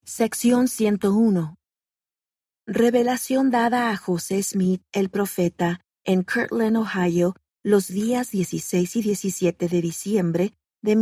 Sección 101. Revelación dada a José Smith, el profeta, en Kirtland, Ohio, los días 16 y 17 de diciembre de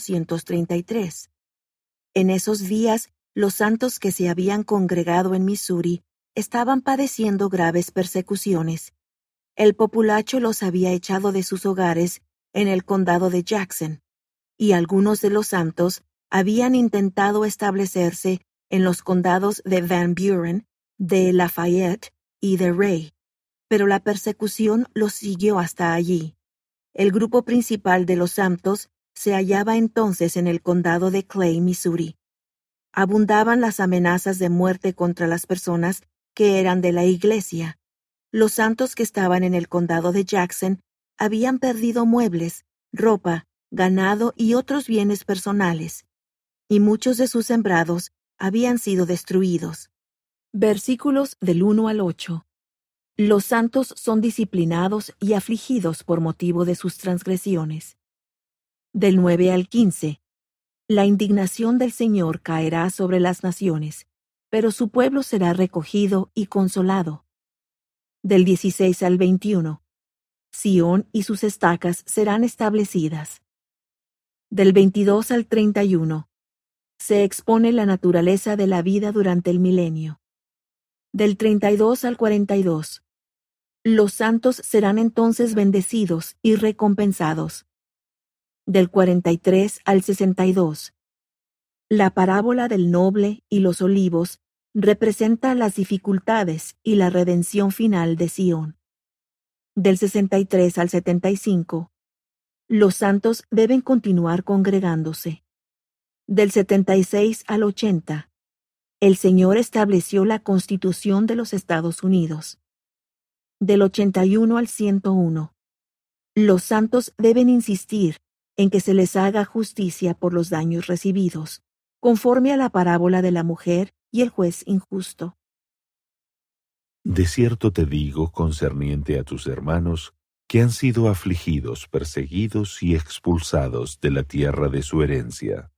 1833. En esos días, los santos que se habían congregado en Missouri estaban padeciendo graves persecuciones. El populacho los había echado de sus hogares en el condado de Jackson, y algunos de los santos habían intentado establecerse en los condados de Van Buren, de Lafayette y de Ray, pero la persecución los siguió hasta allí. El grupo principal de los santos se hallaba entonces en el condado de Clay, Missouri. Abundaban las amenazas de muerte contra las personas que eran de la iglesia. Los santos que estaban en el condado de Jackson habían perdido muebles, ropa, ganado y otros bienes personales, y muchos de sus sembrados habían sido destruidos. Versículos del 1 al 8. Los santos son disciplinados y afligidos por motivo de sus transgresiones. Del 9 al 15. La indignación del Señor caerá sobre las naciones, pero su pueblo será recogido y consolado. Del 16 al 21. Sión y sus estacas serán establecidas. Del 22 al 31. Se expone la naturaleza de la vida durante el milenio. Del 32 al 42. Los santos serán entonces bendecidos y recompensados. Del 43 al 62. La parábola del noble y los olivos representa las dificultades y la redención final de Sión. Del 63 al 75. Los santos deben continuar congregándose. Del 76 al 80. El Señor estableció la Constitución de los Estados Unidos. Del 81 al 101. Los santos deben insistir en que se les haga justicia por los daños recibidos, conforme a la parábola de la mujer y el juez injusto. De cierto te digo, concerniente a tus hermanos, que han sido afligidos, perseguidos y expulsados de la tierra de su herencia.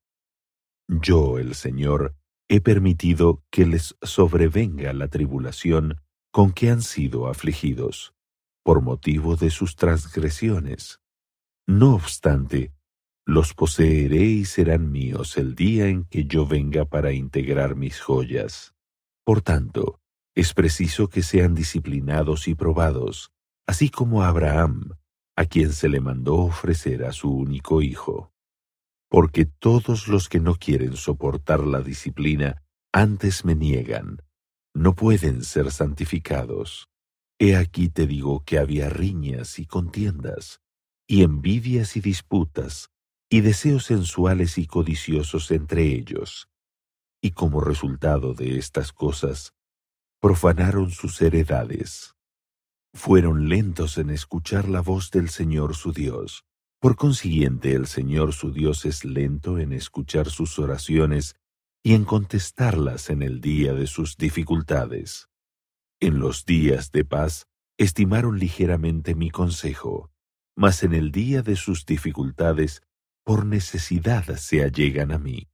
Yo, el Señor, he permitido que les sobrevenga la tribulación con que han sido afligidos, por motivo de sus transgresiones. No obstante, los poseeré y serán míos el día en que yo venga para integrar mis joyas. Por tanto, es preciso que sean disciplinados y probados, así como a Abraham, a quien se le mandó ofrecer a su único hijo. Porque todos los que no quieren soportar la disciplina antes me niegan, no pueden ser santificados. He aquí te digo que había riñas y contiendas, y envidias y disputas, y deseos sensuales y codiciosos entre ellos. Y como resultado de estas cosas, profanaron sus heredades. Fueron lentos en escuchar la voz del Señor su Dios. Por consiguiente, el Señor su Dios es lento en escuchar sus oraciones y en contestarlas en el día de sus dificultades. En los días de paz estimaron ligeramente mi consejo, mas en el día de sus dificultades, por necesidad se allegan a mí.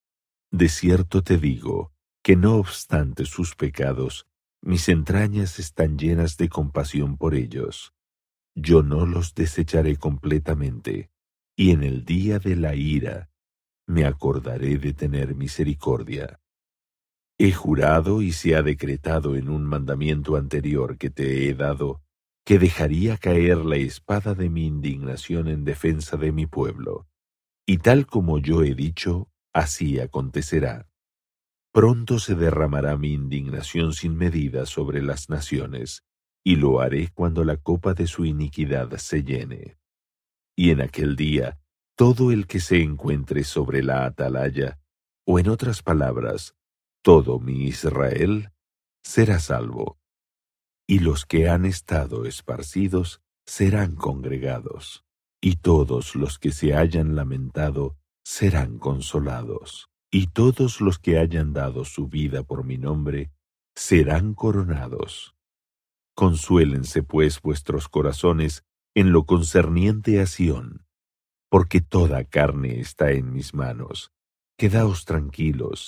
De cierto te digo, que no obstante sus pecados, mis entrañas están llenas de compasión por ellos. Yo no los desecharé completamente, y en el día de la ira me acordaré de tener misericordia. He jurado y se ha decretado en un mandamiento anterior que te he dado, que dejaría caer la espada de mi indignación en defensa de mi pueblo. Y tal como yo he dicho, así acontecerá. Pronto se derramará mi indignación sin medida sobre las naciones, y lo haré cuando la copa de su iniquidad se llene. Y en aquel día, todo el que se encuentre sobre la atalaya, o en otras palabras, todo mi Israel, será salvo. Y los que han estado esparcidos serán congregados, y todos los que se hayan lamentado serán consolados, y todos los que hayan dado su vida por mi nombre serán coronados. Consuélense pues vuestros corazones en lo concerniente a Sión, porque toda carne está en mis manos. Quedaos tranquilos,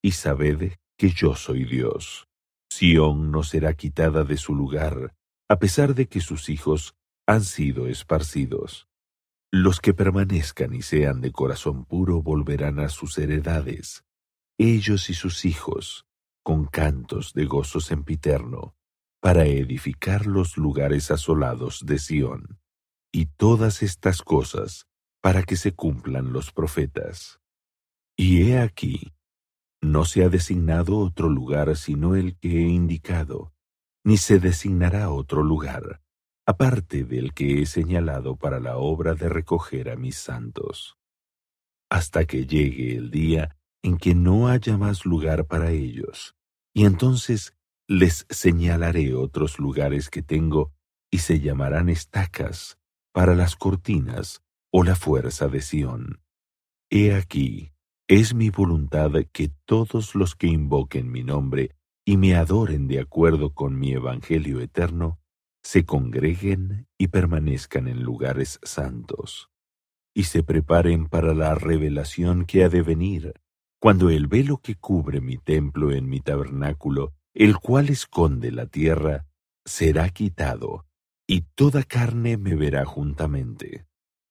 y sabed que yo soy Dios. Sión no será quitada de su lugar, a pesar de que sus hijos han sido esparcidos. Los que permanezcan y sean de corazón puro volverán a sus heredades, ellos y sus hijos, con cantos de gozo sempiterno, para edificar los lugares asolados de Sión. Y todas estas cosas para que se cumplan los profetas. Y he aquí, no se ha designado otro lugar sino el que he indicado, ni se designará otro lugar, aparte del que he señalado para la obra de recoger a mis santos, hasta que llegue el día en que no haya más lugar para ellos, y entonces les señalaré otros lugares que tengo, y se llamarán estacas para las cortinas o la fuerza de Sión. He aquí, es mi voluntad que todos los que invoquen mi nombre y me adoren de acuerdo con mi evangelio eterno, se congreguen y permanezcan en lugares santos, y se preparen para la revelación que ha de venir, cuando el velo que cubre mi templo en mi tabernáculo, el cual esconde la tierra, será quitado, y toda carne me verá juntamente.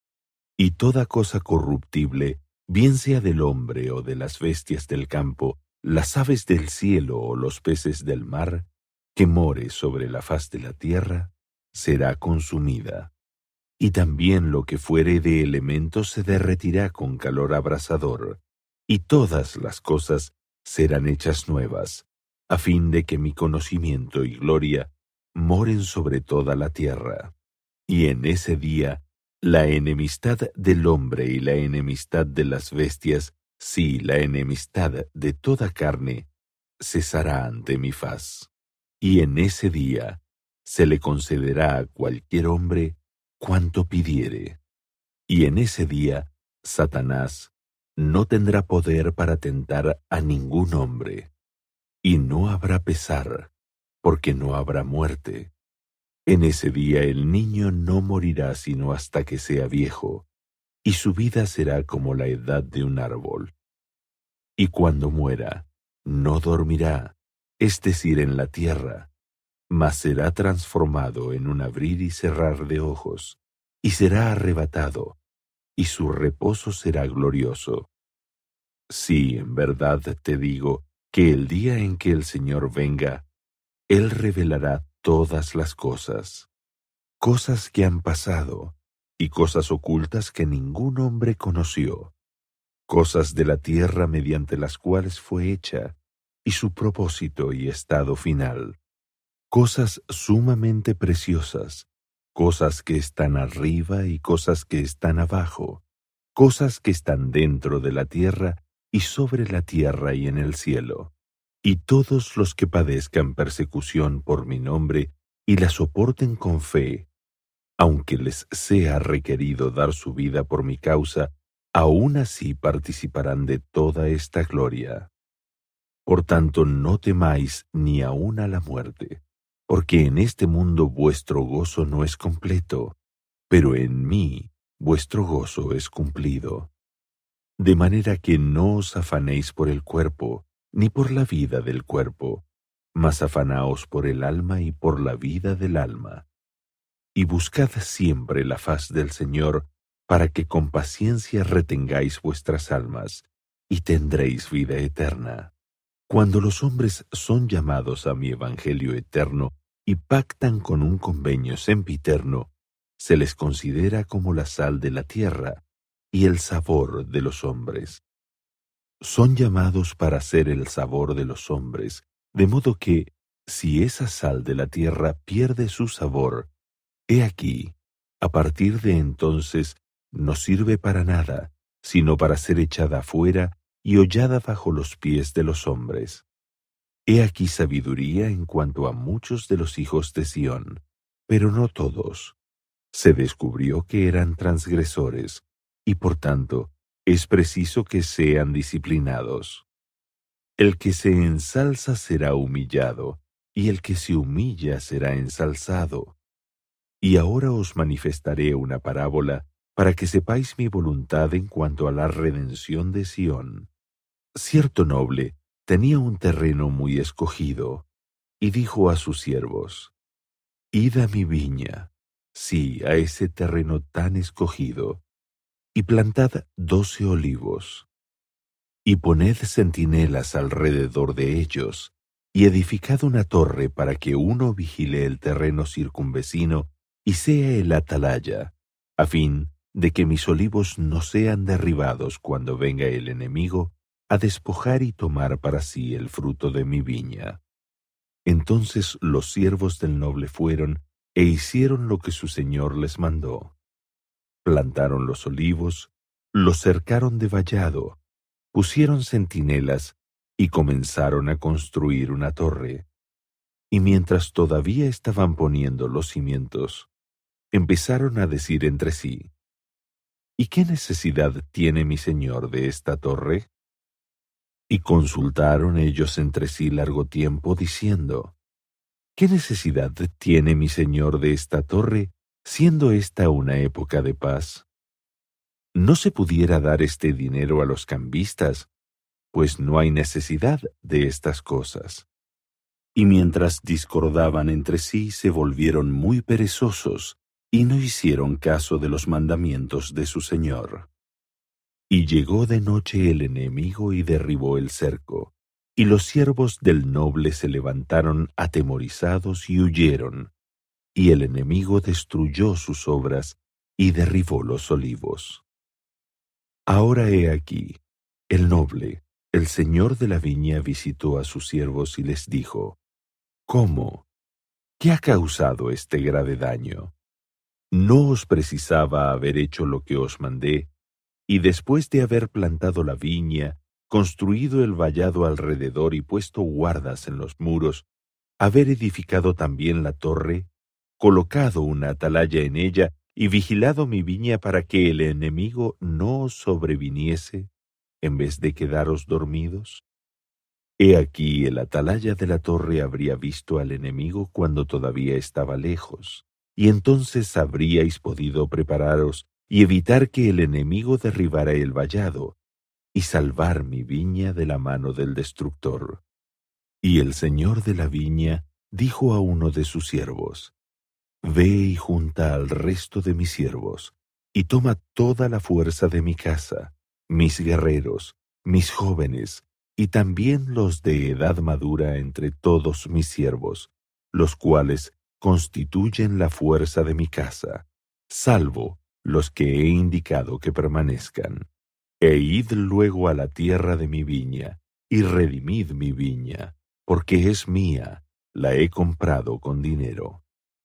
Y toda cosa corruptible, bien sea del hombre o de las bestias del campo, las aves del cielo o los peces del mar, que more sobre la faz de la tierra, será consumida. Y también lo que fuere de elementos se derretirá con calor abrasador, y todas las cosas serán hechas nuevas, a fin de que mi conocimiento y gloria moren sobre toda la tierra. Y en ese día, la enemistad del hombre y la enemistad de las bestias, sí, la enemistad de toda carne, cesará ante mi faz. Y en ese día se le concederá a cualquier hombre cuanto pidiere. Y en ese día, Satanás no tendrá poder para tentar a ningún hombre. Y no habrá pesar, porque no habrá muerte. En ese día el niño no morirá sino hasta que sea viejo, y su vida será como la edad de un árbol. Y cuando muera, no dormirá, es decir, en la tierra, mas será transformado en un abrir y cerrar de ojos, y será arrebatado, y su reposo será glorioso. Sí, en verdad te digo que el día en que el Señor venga, Él revelará todas las cosas, cosas que han pasado y cosas ocultas que ningún hombre conoció, cosas de la tierra mediante las cuales fue hecha, y su propósito y estado final, cosas sumamente preciosas, cosas que están arriba y cosas que están abajo, cosas que están dentro de la tierra y sobre la tierra y en el cielo. Y todos los que padezcan persecución por mi nombre y la soporten con fe, aunque les sea requerido dar su vida por mi causa, aún así participarán de toda esta gloria. Por tanto, no temáis ni aun a la muerte, porque en este mundo vuestro gozo no es completo, pero en mí vuestro gozo es cumplido. De manera que no os afanéis por el cuerpo, ni por la vida del cuerpo, mas afanaos por el alma y por la vida del alma. Y buscad siempre la faz del Señor, para que con paciencia retengáis vuestras almas, y tendréis vida eterna. Cuando los hombres son llamados a mi evangelio eterno y pactan con un convenio sempiterno, se les considera como la sal de la tierra y el sabor de los hombres. Son llamados para ser el sabor de los hombres, de modo que, si esa sal de la tierra pierde su sabor, he aquí, a partir de entonces, no sirve para nada, sino para ser echada afuera y hollada bajo los pies de los hombres. He aquí sabiduría en cuanto a muchos de los hijos de Sión, pero no todos. Se descubrió que eran transgresores, y por tanto, es preciso que sean disciplinados. El que se ensalza será humillado, y el que se humilla será ensalzado. Y ahora os manifestaré una parábola para que sepáis mi voluntad en cuanto a la redención de Sión. Cierto noble tenía un terreno muy escogido, y dijo a sus siervos: Id a mi viña, sí, a ese terreno tan escogido, y plantad 12 olivos, y poned centinelas alrededor de ellos, y edificad una torre para que uno vigile el terreno circunvecino y sea el atalaya, a fin de que mis olivos no sean derribados cuando venga el enemigo a despojar y tomar para sí el fruto de mi viña. Entonces los siervos del noble fueron e hicieron lo que su señor les mandó. Plantaron los olivos, los cercaron de vallado, pusieron centinelas y comenzaron a construir una torre. Y mientras todavía estaban poniendo los cimientos, empezaron a decir entre sí: ¿Y qué necesidad tiene mi señor de esta torre? Y consultaron ellos entre sí largo tiempo, diciendo: ¿Qué necesidad tiene mi señor de esta torre, siendo esta una época de paz? ¿No se pudiera dar este dinero a los cambistas? Pues no hay necesidad de estas cosas. Y mientras discordaban entre sí, se volvieron muy perezosos, y no hicieron caso de los mandamientos de su señor. Y llegó de noche el enemigo y derribó el cerco, y los siervos del noble se levantaron atemorizados y huyeron, y el enemigo destruyó sus obras y derribó los olivos. Ahora he aquí, el noble, el señor de la viña, visitó a sus siervos y les dijo: ¿Cómo? ¿Qué ha causado este grave daño? ¿No os precisaba haber hecho lo que os mandé, y después de haber plantado la viña, construido el vallado alrededor y puesto guardas en los muros, haber edificado también la torre, colocado una atalaya en ella y vigilado mi viña para que el enemigo no os sobreviniese, en vez de quedaros dormidos? He aquí el atalaya de la torre habría visto al enemigo cuando todavía estaba lejos, y entonces habríais podido prepararos y evitar que el enemigo derribara el vallado, y salvar mi viña de la mano del destructor. Y el señor de la viña dijo a uno de sus siervos: Ve y junta al resto de mis siervos, y toma toda la fuerza de mi casa, mis guerreros, mis jóvenes, y también los de edad madura entre todos mis siervos, los cuales constituyen la fuerza de mi casa, salvo los que he indicado que permanezcan. E id luego a la tierra de mi viña, y redimid mi viña, porque es mía, la he comprado con dinero.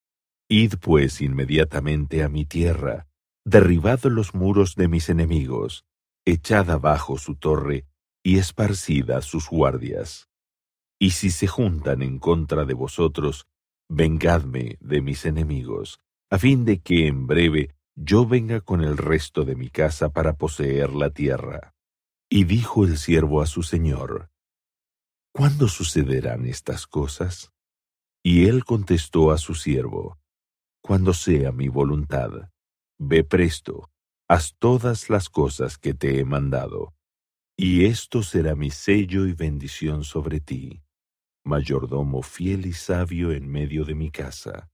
Id pues inmediatamente a mi tierra, derribad los muros de mis enemigos, echad abajo su torre, y esparcid a sus guardias. Y si se juntan en contra de vosotros, vengadme de mis enemigos, a fin de que en breve yo venga con el resto de mi casa para poseer la tierra. Y dijo el siervo a su señor: ¿Cuándo sucederán estas cosas? Y él contestó a su siervo: Cuando sea mi voluntad. Ve presto, haz todas las cosas que te he mandado. Y esto será mi sello y bendición sobre ti, mayordomo fiel y sabio en medio de mi casa,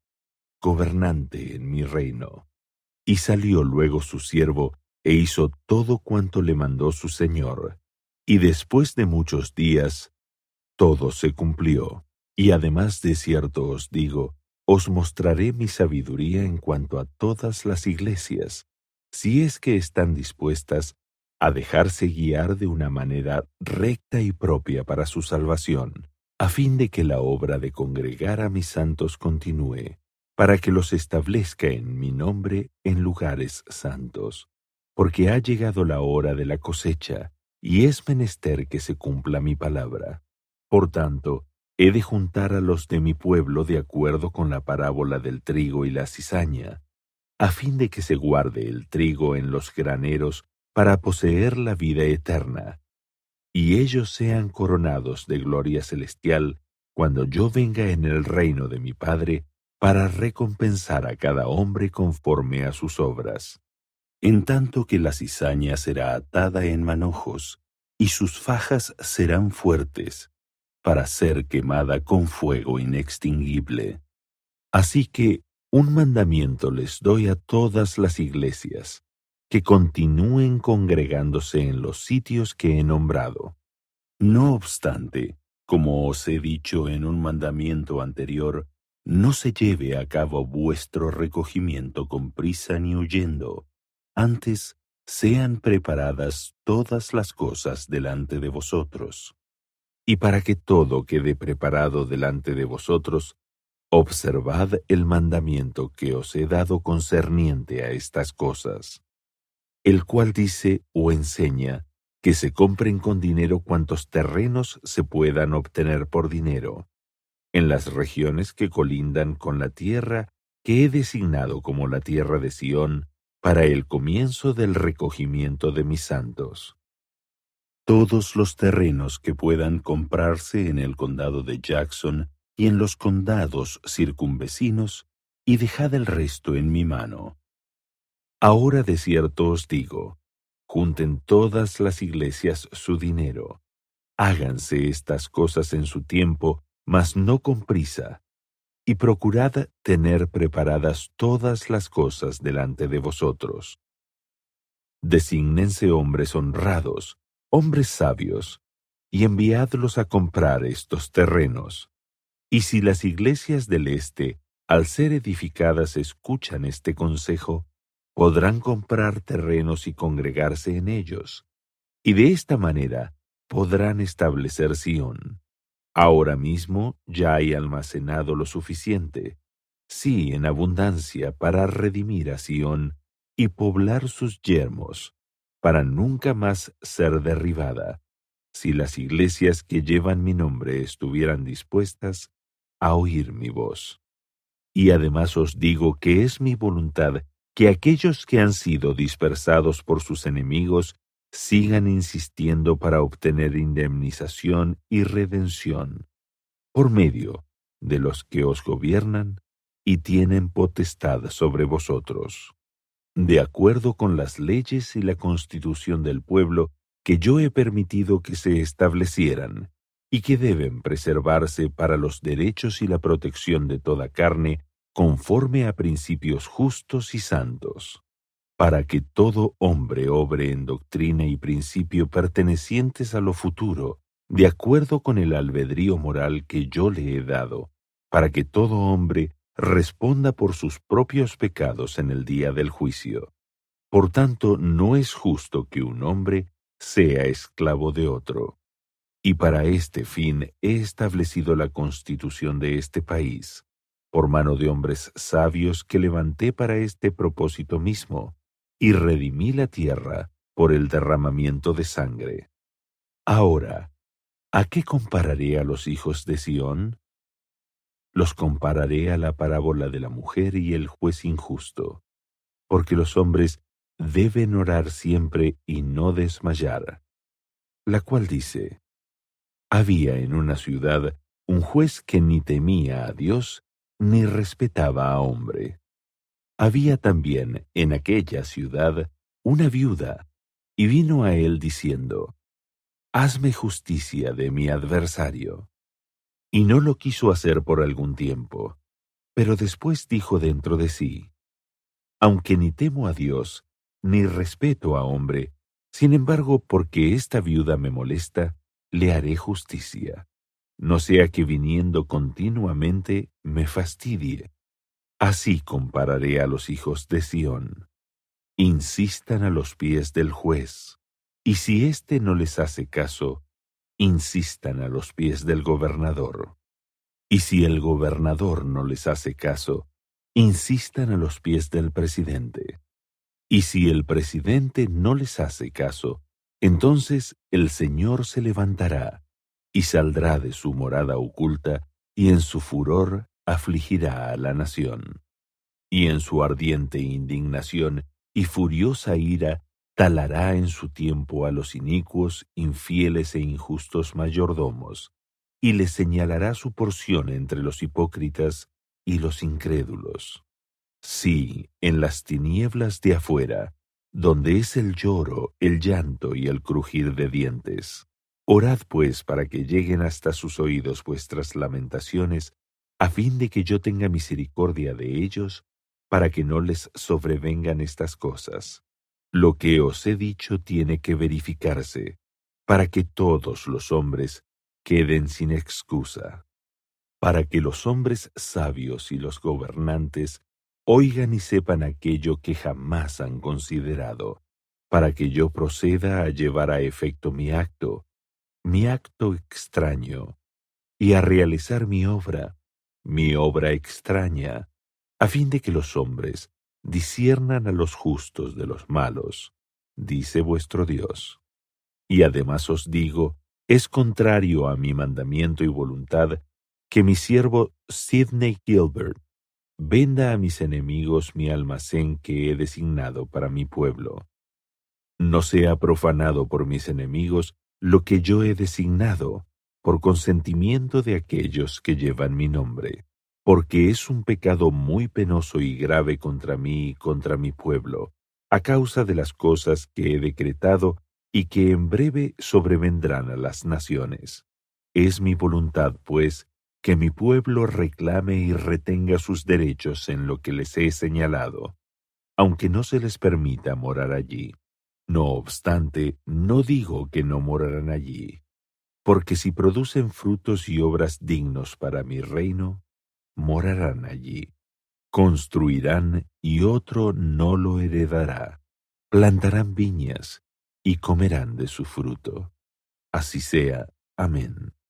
gobernante en mi reino. Y salió luego su siervo, e hizo todo cuanto le mandó su señor. Y después de muchos días, todo se cumplió. Y además de cierto os digo, os mostraré mi sabiduría en cuanto a todas las iglesias, si es que están dispuestas a dejarse guiar de una manera recta y propia para su salvación, a fin de que la obra de congregar a mis santos continúe, para que los establezca en mi nombre en lugares santos, porque ha llegado la hora de la cosecha, y es menester que se cumpla mi palabra. Por tanto, he de juntar a los de mi pueblo de acuerdo con la parábola del trigo y la cizaña, a fin de que se guarde el trigo en los graneros para poseer la vida eterna, y ellos sean coronados de gloria celestial cuando yo venga en el reino de mi Padre para recompensar a cada hombre conforme a sus obras. En tanto que la cizaña será atada en manojos, y sus fajas serán fuertes, para ser quemada con fuego inextinguible. Así que un mandamiento les doy a todas las iglesias, que continúen congregándose en los sitios que he nombrado. No obstante, como os he dicho en un mandamiento anterior, no se lleve a cabo vuestro recogimiento con prisa ni huyendo, antes sean preparadas todas las cosas delante de vosotros. Y para que todo quede preparado delante de vosotros, observad el mandamiento que os he dado concerniente a estas cosas, el cual dice o enseña que se compren con dinero cuantos terrenos se puedan obtener por dinero, en las regiones que colindan con la tierra que he designado como la tierra de Sión para el comienzo del recogimiento de mis santos. Todos los terrenos que puedan comprarse en el condado de Jackson y en los condados circunvecinos, y dejad el resto en mi mano. Ahora de cierto os digo, junten todas las iglesias su dinero. Háganse estas cosas en su tiempo, mas no con prisa, y procurad tener preparadas todas las cosas delante de vosotros. Desígnense hombres honrados, hombres sabios, y enviadlos a comprar estos terrenos. Y si las iglesias del este, al ser edificadas, escuchan este consejo, podrán comprar terrenos y congregarse en ellos, y de esta manera podrán establecer Sión. Ahora mismo ya hay almacenado lo suficiente, sí, en abundancia, para redimir a Sión y poblar sus yermos, para nunca más ser derribada, si las iglesias que llevan mi nombre estuvieran dispuestas a oír mi voz. Y además os digo que es mi voluntad que aquellos que han sido dispersados por sus enemigos sigan insistiendo para obtener indemnización y redención, por medio de los que os gobiernan y tienen potestad sobre vosotros, de acuerdo con las leyes y la constitución del pueblo que yo he permitido que se establecieran, y que deben preservarse para los derechos y la protección de toda carne, conforme a principios justos y santos, para que todo hombre obre en doctrina y principio pertenecientes a lo futuro, de acuerdo con el albedrío moral que yo le he dado, para que todo hombre responda por sus propios pecados en el día del juicio. Por tanto, no es justo que un hombre sea esclavo de otro. Y para este fin he establecido la constitución de este país, por mano de hombres sabios que levanté para este propósito mismo, y redimí la tierra por el derramamiento de sangre. Ahora, ¿a qué compararé a los hijos de Sión? Los compararé a la parábola de la mujer y el juez injusto, porque los hombres deben orar siempre y no desmayar, la cual dice: había en una ciudad un juez que ni temía a Dios ni respetaba a hombre. Había también en aquella ciudad una viuda, y vino a él diciendo: hazme justicia de mi adversario. Y no lo quiso hacer por algún tiempo, pero después dijo dentro de sí: aunque ni temo a Dios, ni respeto a hombre, sin embargo, porque esta viuda me molesta, le haré justicia, no sea que viniendo continuamente me fastidie. Así compararé a los hijos de Sión. Insistan a los pies del juez, y si éste no les hace caso, insistan a los pies del gobernador. Y si el gobernador no les hace caso, insistan a los pies del presidente. Y si el presidente no les hace caso, entonces el Señor se levantará y saldrá de su morada oculta, y en su furor afligirá a la nación. Y en su ardiente indignación y furiosa ira talará en su tiempo a los inicuos, infieles e injustos mayordomos, y les señalará su porción entre los hipócritas y los incrédulos. Sí, en las tinieblas de afuera donde es el lloro, el llanto y el crujir de dientes. Orad pues para que lleguen hasta sus oídos vuestras lamentaciones, a fin de que yo tenga misericordia de ellos, para que no les sobrevengan estas cosas. Lo que os he dicho tiene que verificarse, para que todos los hombres queden sin excusa, para que los hombres sabios y los gobernantes oigan y sepan aquello que jamás han considerado, para que yo proceda a llevar a efecto mi acto extraño, y a realizar mi obra extraña, a fin de que los hombres disciernan a los justos de los malos, dice vuestro Dios. Y además os digo, es contrario a mi mandamiento y voluntad que mi siervo Sidney Gilbert venda a mis enemigos mi almacén que he designado para mi pueblo. No sea profanado por mis enemigos lo que yo he designado, por consentimiento de aquellos que llevan mi nombre, porque es un pecado muy penoso y grave contra mí y contra mi pueblo, a causa de las cosas que he decretado y que en breve sobrevendrán a las naciones. Es mi voluntad, pues, que mi pueblo reclame y retenga sus derechos en lo que les he señalado, aunque no se les permita morar allí. No obstante, no digo que no morarán allí, porque si producen frutos y obras dignos para mi reino, morarán allí. Construirán y otro no lo heredará. Plantarán viñas y comerán de su fruto. Así sea. Amén.